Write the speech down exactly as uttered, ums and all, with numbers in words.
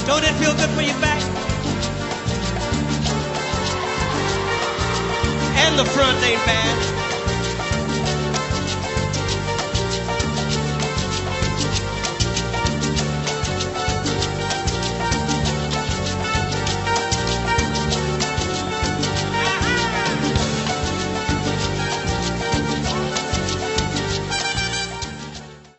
Don't it feel good for your back? And the front ain't bad.